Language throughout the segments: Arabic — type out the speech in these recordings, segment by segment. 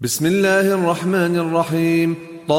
بسم الله الرحمن الرحيم.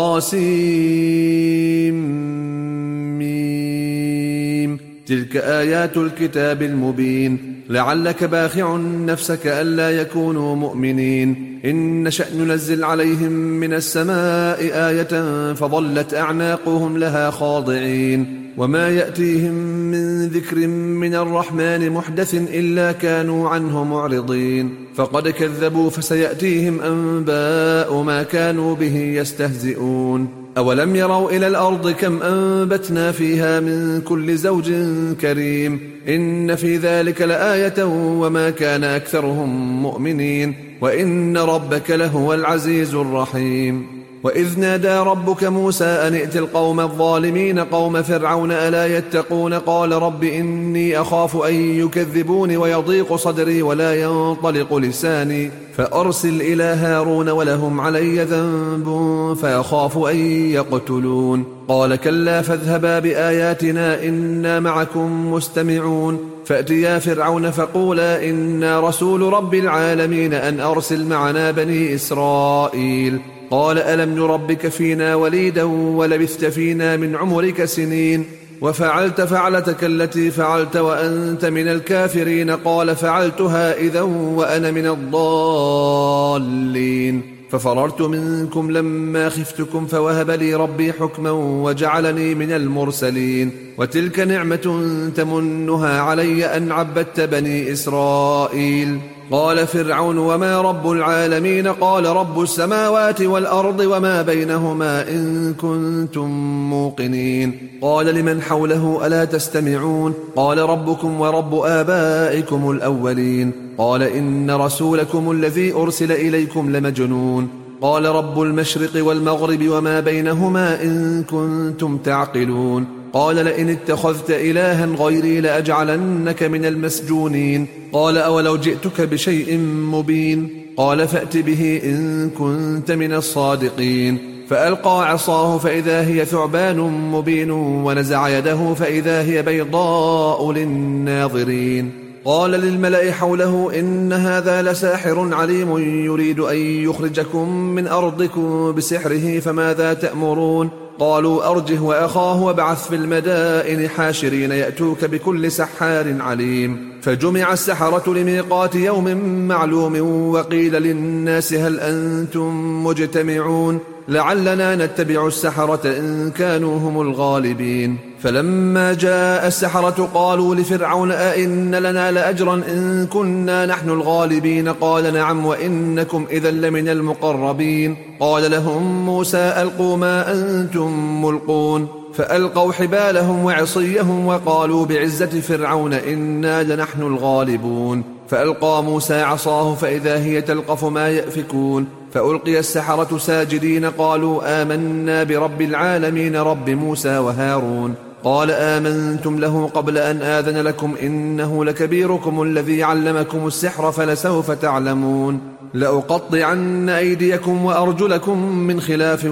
طاسيم. تلك آيات الكتاب المبين. لعلك باخع نفسك ألا يكونوا مؤمنين. إن نشأ ننزل عليهم من السماء آية فظلت أعناقهم لها خاضعين. وما يأتيهم من ذكر من الرحمن محدث إلا كانوا عنه معرضين. فقد كذبوا فسيأتيهم أنباء ما كانوا به يستهزئون. أولم يروا إلى الأرض كم أنبتنا فيها من كل زوج كريم. إن في ذلك لآية وما كان أكثرهم مؤمنين. وإن ربك لهو العزيز الرحيم. وإذ نادى ربك موسى أن ائت القوم الظالمين قوم فرعون ألا يتقون قال رب إني أخاف أن يكذبون ويضيق صدري ولا ينطلق لساني فأرسل إلى هارون ولهم علي ذنب فأخاف أن يقتلون. قال كلا فاذهبا بآياتنا إنا معكم مستمعون. فأتيا فرعون فقولا إنا رسول رب العالمين أن أرسل معنا بني إسرائيل. قال ألم نربك فينا وليدا ولبثت فينا من عمرك سنين وفعلت فعلتك التي فعلت وأنت من الكافرين. قال فعلتها إذا وأنا من الضالين. ففررت منكم لما خفتكم فوهب لي ربي حكما وجعلني من المرسلين. وتلك نعمة تمنها علي أن عبدت بني إسرائيل. قال فرعون وما رب العالمين قال رب السماوات والأرض وما بينهما إن كنتم موقنين. قال لمن حوله ألا تستمعون. قال ربكم ورب آبائكم الأولين. قال إن رسولكم الذي أرسل إليكم لمجنون. قال رب المشرق والمغرب وما بينهما إن كنتم تعقلون. قال لئن اتخذت إلها غيري لأجعلنك من المسجونين. قال أولو جئتك بشيء مبين. قال فأت به إن كنت من الصادقين. فألقى عصاه فإذا هي ثعبان مبين ونزع يده فإذا هي بيضاء للناظرين. قال للملأ حوله إن هذا لساحر عليم يريد أن يخرجكم من أرضكم بسحره فماذا تأمرون. قالوا أرجه وأخاه وابعث في المدائن حاشرين يأتوك بكل سحار عليم. فجمع السحرة لميقات يوم معلوم وقيل للناس هل أنتم مجتمعون لعلنا نتبع السحرة إن كانوا هم الغالبين. فلما جاء السحرة قالوا لفرعون أئن لنا لأجرا إن كنا نحن الغالبين. قال نعم وإنكم إذا لمن المقربين. قال لهم موسى ألقوا ما أنتم ملقون. فألقوا حبالهم وعصيهم وقالوا بعزة فرعون إنا لنحن الغالبون. فألقى موسى عصاه فإذا هي تلقف ما يأفكون. فألقي السحرة ساجدين قالوا آمنا برب العالمين رب موسى وهارون. قال آمنتم له قبل أن آذن لكم إنه لكبيركم الذي علمكم السحر فلسوف تعلمون. لأقطعن أيديكم وأرجلكم من خلاف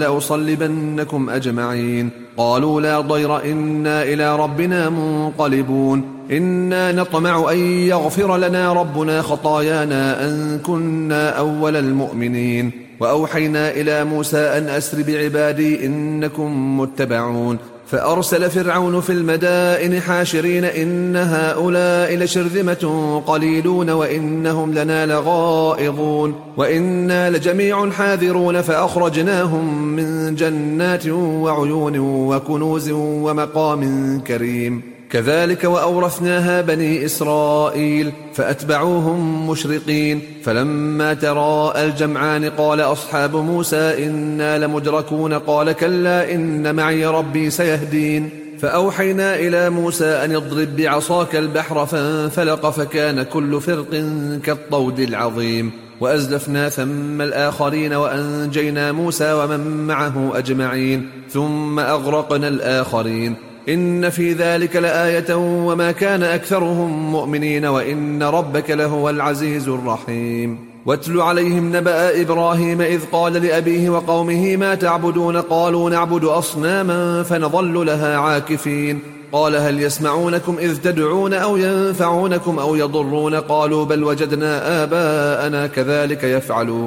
ولأصلبنكم أجمعين. قالوا لا ضير إنا إلى ربنا منقلبون. إنا نطمع أن يغفر لنا ربنا خطايانا أن كنا أول المؤمنين. وأوحينا إلى موسى أن أسر بعبادي إنكم متبعون. فأرسل فرعون في المدائن حاشرين إن هؤلاء لشرذمة قليلون وإنهم لنا لغائظون وإنا لجميع حاذرون. فأخرجناهم من جنات وعيون وكنوز ومقام كريم. كذلك وأورثناها بني إسرائيل فأتبعوهم مشرقين. فلما تراءى الجمعان قال أصحاب موسى إنا لمدركون. قال كلا إن معي ربي سيهدين. فأوحينا إلى موسى أن اضرب بعصاك البحر فانفلق فكان كل فرق كالطود العظيم. وأزلفنا ثم الآخرين وأنجينا موسى ومن معه أجمعين ثم أغرقنا الآخرين. إن في ذلك لآية وما كان أكثرهم مؤمنين وإن ربك لهو العزيز الرحيم. واتل عليهم نبأ إبراهيم إذ قال لأبيه وقومه ما تعبدون. قالوا نعبد أصناما فنظل لها عاكفين. قال هل يسمعونكم إذ تدعون أو ينفعونكم أو يضرون. قالوا بل وجدنا آباءنا كذلك يفعلون.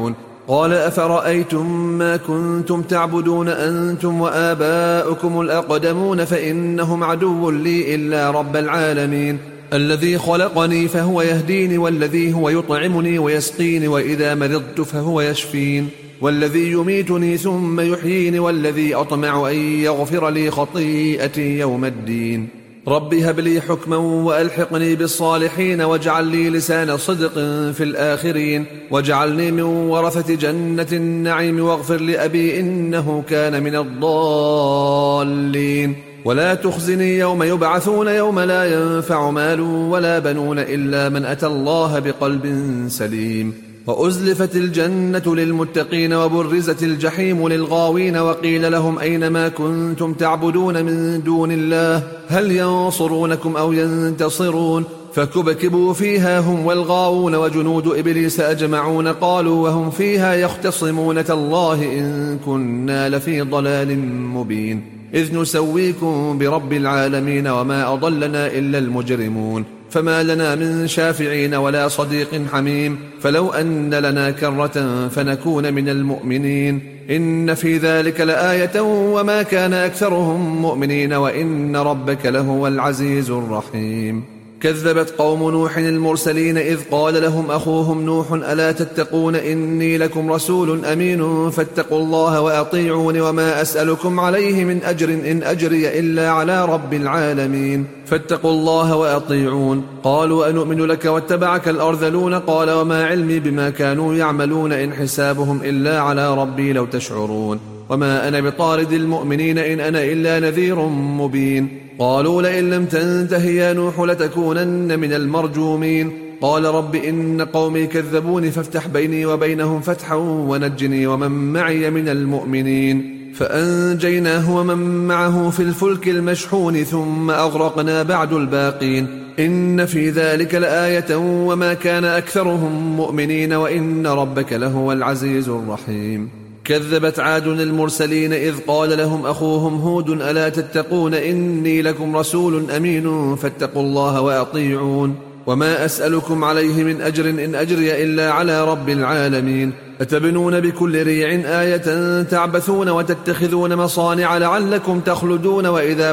قال أفرأيتم ما كنتم تعبدون أنتم وآباؤكم الأقدمون فإنهم عدو لي إلا رب العالمين الذي خلقني فهو يهديني والذي هو يطعمني ويسقيني وإذا مرضت فهو يشفين والذي يميتني ثم يحييني والذي أطمع أن يغفر لي خطيئتي يوم الدين رب هب لي حكما وألحقني بالصالحين واجعل لي لسان صدق في الآخرين واجعلني من ورثة جنة النعيم واغفر لأبي إنه كان من الضالين ولا تخزني يوم يبعثون يوم لا ينفع مال ولا بنون إلا من أتى الله بقلب سليم وأزلفت الجنة للمتقين وبرزت الجحيم للغاوين وقيل لهم أين ما كنتم تعبدون من دون الله هل ينصرونكم أو ينتصرون فكبكبوا فيها هم والغاوون وجنود إبليس أجمعون قالوا وهم فيها يختصمون تالله إن كنا لفي ضلال مبين إذ نسويكم برب العالمين وما أضلنا إلا المجرمون فما لنا من شافعين ولا صديق حميم فلو أن لنا كرة فنكون من المؤمنين إن في ذلك لآية وما كان أكثرهم مؤمنين وإن ربك لهو العزيز الرحيم كذبت قوم نوح المرسلين إذ قال لهم أخوهم نوح ألا تتقون إني لكم رسول أمين فاتقوا الله وأطيعون وما أسألكم عليه من أجر إن أجري إلا على رب العالمين فاتقوا الله وأطيعون قالوا أنؤمن لك واتبعك الأرذلون قال وما علمي بما كانوا يعملون إن حسابهم إلا على ربي لو تشعرون وما أنا بطارد المؤمنين إن أنا إلا نذير مبين قالوا لئن لم تنته يا نوح لتكونن من المرجومين قال رب إن قومي كذبوني فافتح بيني وبينهم فتحا ونجني ومن معي من المؤمنين فأنجيناه ومن معه في الفلك المشحون ثم أغرقنا بعد الباقين إن في ذلك لآية وما كان أكثرهم مؤمنين وإن ربك لهو العزيز الرحيم كذبت عاد المرسلين إذ قال لهم أخوهم هود ألا تتقون إني لكم رسول أمين فاتقوا الله وأطيعون وما أسألكم عليه من أجر إن أجري إلا على رب العالمين أتبنون بكل ريع آية تعبثون وتتخذون مصانع لعلكم تخلدون وإذا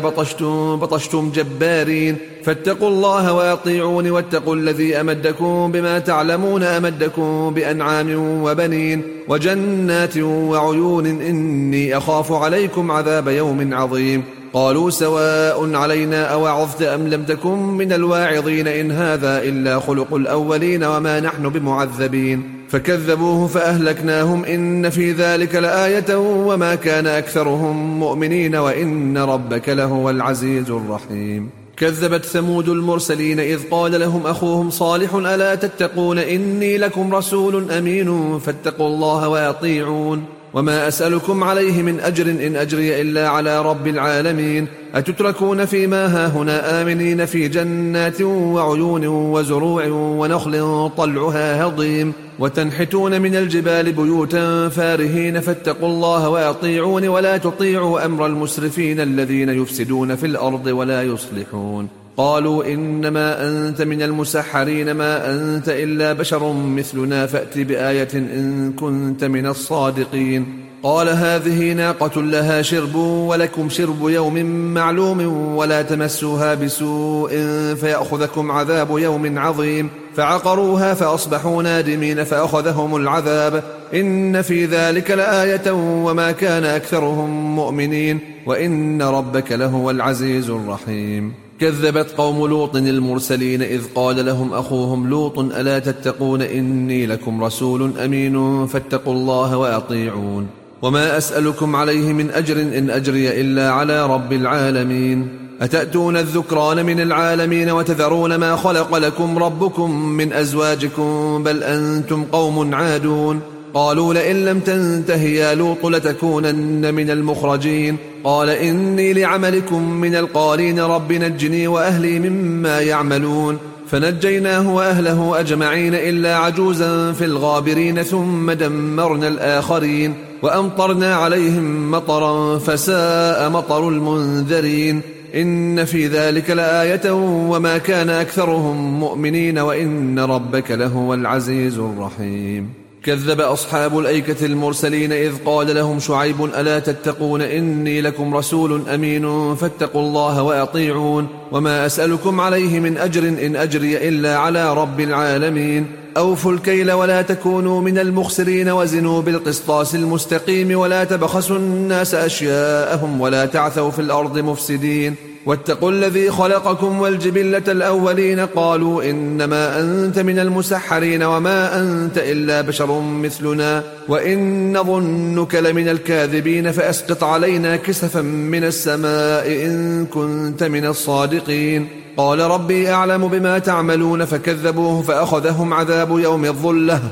بطشتم جبارين فاتقوا الله وأطيعون واتقوا الذي أمدكم بما تعلمون أمدكم بأنعام وبنين وجنات وعيون إني أخاف عليكم عذاب يوم عظيم قالوا سواء علينا أوعظت أم لم تكن من الواعظين إن هذا إلا خلق الأولين وما نحن بمعذبين فكذبوه فأهلكناهم إن في ذلك لآية وما كان أكثرهم مؤمنين وإن ربك لهو العزيز الرحيم كذبت ثمود المرسلين إذ قال لهم أخوهم صالح ألا تتقون إني لكم رسول أمين فاتقوا الله وأطيعون وما أسألكم عليه من أجر إن أجري إلا على رب العالمين أتتركون فيما هاهنا آمنين في جنات وعيون وزروع ونخل طلعها هضيم وتنحتون من الجبال بيوتا فارهين فاتقوا الله وأطيعون ولا تطيعوا أمر المسرفين الذين يفسدون في الأرض ولا يصلحون قالوا إنما أنت من المسحرين ما أنت إلا بشر مثلنا فأت بآية إن كنت من الصادقين قال هذه ناقة لها شرب ولكم شرب يوم معلوم ولا تمسوها بسوء فيأخذكم عذاب يوم عظيم فعقروها فأصبحوا نادمين فأخذهم العذاب إن في ذلك لآية وما كان أكثرهم مؤمنين وإن ربك لهو العزيز الرحيم كذبت قوم لوط المرسلين إذ قال لهم أخوهم لوط ألا تتقون إني لكم رسول أمين فاتقوا الله وأطيعون وما أسألكم عليه من أجر إن أجري إلا على رب العالمين أتأتون الذكران من العالمين وتذرون ما خلق لكم ربكم من أزواجكم بل أنتم قوم عادون قالوا لئن لم تنته يا لوط لتكونن من المخرجين قال إني لعملكم من القالين رب نجني وأهلي مما يعملون فنجيناه وأهله أجمعين إلا عجوزا في الغابرين ثم دمرنا الآخرين وأمطرنا عليهم مطرا فساء مطر المنذرين إن في ذلك لآية وما كان أكثرهم مؤمنين وإن ربك لهو العزيز الرحيم كذب أصحاب الأيكة المرسلين إذ قال لهم شعيب ألا تتقون إني لكم رسول أمين فاتقوا الله وأطيعون وما أسألكم عليه من أجر إن أجري إلا على رب العالمين أوفوا الكيل ولا تكونوا من المخسرين وزنوا بالقسطاس المستقيم ولا تبخسوا الناس أشياءهم ولا تعثوا في الأرض مفسدين واتقوا الذي خلقكم والجبلة الأولين قالوا إنما أنت من المسحرين وما أنت إلا بشر مثلنا وإن نظنك لمن الكاذبين فأسقط علينا كسفا من السماء إن كنت من الصادقين قال ربي أعلم بما تعملون فكذبوه فأخذهم عذاب يوم الظلة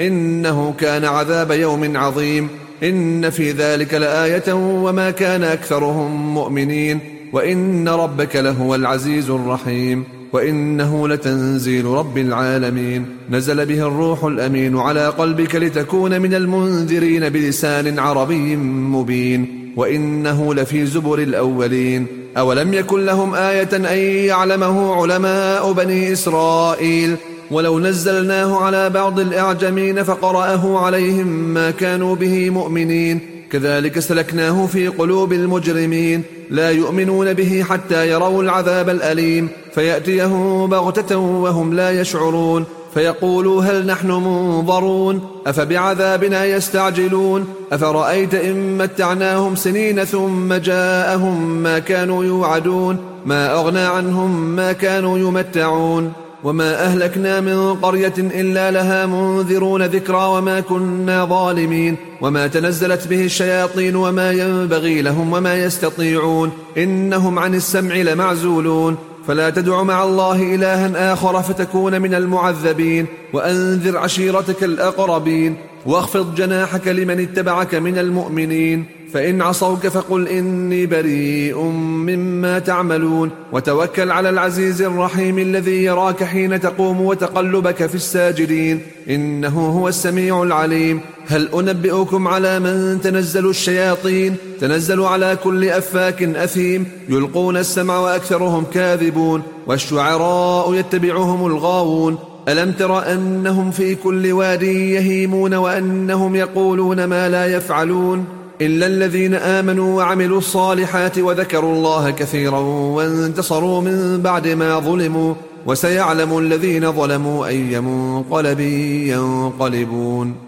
إنه كان عذاب يوم عظيم إن في ذلك لآية وما كان أكثرهم مؤمنين وإن ربك لهو العزيز الرحيم وإنه لتنزيل رب العالمين نزل به الروح الأمين على قلبك لتكون من المنذرين بلسان عربي مبين وإنه لفي زبر الأولين أولم يكن لهم آية أن يعلمه علماء بني إسرائيل ولو نزلناه على بعض الأعجمين فقرأه عليهم ما كانوا به مؤمنين كذلك سلكناه في قلوب المجرمين لا يؤمنون به حتى يروا العذاب الأليم فيأتيهم بغتة وهم لا يشعرون فيقولوا هل نحن منظرون أفبعذابنا يستعجلون أفرأيت إن متعناهم سنين ثم جاءهم ما كانوا يوعدون ما أغنى عنهم ما كانوا يمتعون وما أهلكنا من قرية إلا لها منذرون ذكرى وما كنا ظالمين وما تنزلت به الشياطين وما ينبغي لهم وما يستطيعون إنهم عن السمع لمعزولون فلا تدع مع الله إلها آخر فتكون من المعذبين وأنذر عشيرتك الأقربين واخفض جناحك لمن اتبعك من المؤمنين فإن عصوك فقل إني بريء مما تعملون وتوكل على العزيز الرحيم الذي يراك حين تقوم وتقلبك في الساجدين إنه هو السميع العليم هل أنبئكم على من تنزل الشياطين تنزل على كل أفاك أثيم يلقون السمع وأكثرهم كاذبون والشعراء يتبعهم الغاوون ألم تر أنهم في كل واد يهيمون وأنهم يقولون ما لا يفعلون إلا الذين آمنوا وعملوا الصالحات وذكروا الله كثيرا وانتصروا من بعد ما ظلموا وسيعلم الذين ظلموا أي منقلب ينقلبون